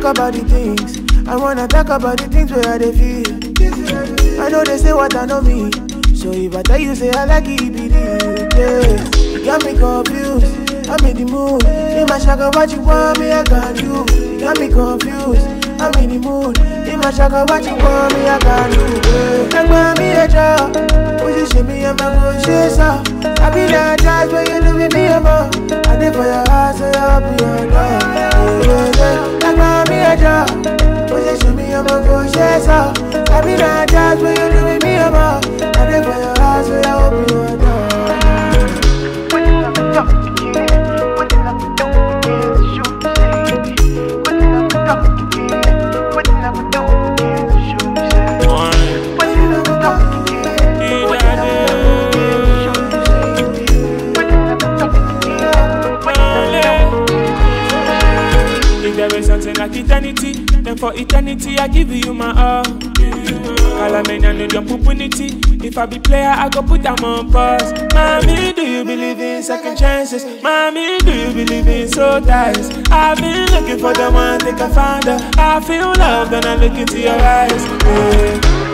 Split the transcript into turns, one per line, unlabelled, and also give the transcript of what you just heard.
about the things. I wanna talk about the things where they feel. I know they say what I know me. So if I tell you say I like it, be real, yeah. You got me confused, I'm in the mood. In my shaka, what you want me, I can do. You got me confused, I'm in the mood. In my shaka, what you want me, I can do. Like mommy, a job. Position me, I'm a good chaser. I be that jazz when you do with me, I'm a. I did for your heart, so I'll be your dog. Like mommy, a job. Position me, I'm a good chaser. I be that jazz when you do with me, I'm a. I did for your heart, so I'll be your dog.
Something like eternity, then for eternity I give you my all. Calamania no jump opportunity. If I be player, I go put them on pause. Mommy, do you believe in second chances? Mommy, do you believe in soul ties? I've been looking for the one, think I found her. I feel love when I look into your eyes. Yeah.